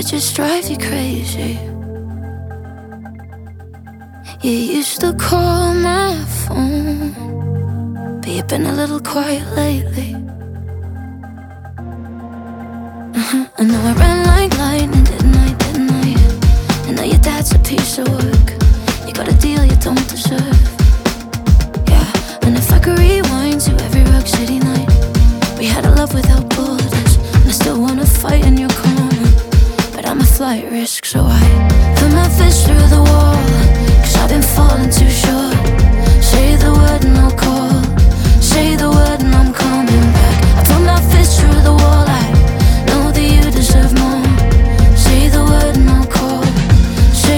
just drive you crazy. You used to call my phone, but you've been a little quiet lately. I know I ran like lightning, didn't I? I know your dad's a piece of work. You got a deal you don't deserve. Yeah, and if I could rewind to every Rock City night, we had a love without borders, and I still wanna fight in your corner, but I'm a flight risk, so I